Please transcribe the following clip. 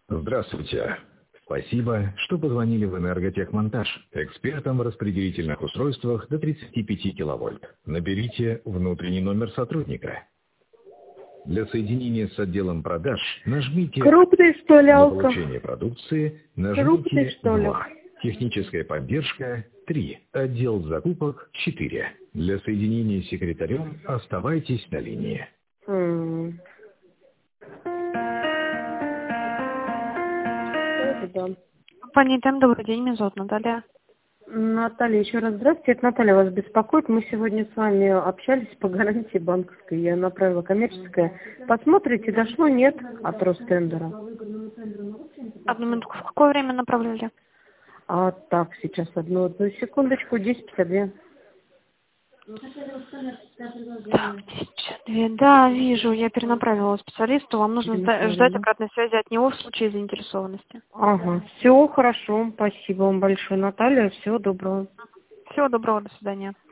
Здравствуйте. Спасибо, что позвонили в «Энерготехмонтаж», экспертам в распределительных устройствах до 35 киловольт. Наберите внутренний номер сотрудника. Для соединения с отделом продаж нажмите Крупный, что ли, «Для Алка? получения продукции» Крупный, нажмите что ли? 2. Техническая поддержка 3. Отдел закупок 4. Для соединения с секретарем оставайтесь на линии. Да. Компания ТЭМ, добрый день, меня зовут Наталья. Наталья, еще раз здравствуйте. Это Наталья вас беспокоит. Мы сегодня с вами общались по гарантии банковской. Я направила коммерческое. Посмотрите, дошло, нет, от Ростендера. Одну минутку, в какое время направляли? Так, сейчас одну секундочку, 10:52. Так, 10:02. Да, вижу, я перенаправила специалисту. Вам нужно ждать обратной связи от него в случае заинтересованности. Ага, все хорошо. Спасибо вам большое, Наталья. Всего доброго. Всего доброго, до свидания.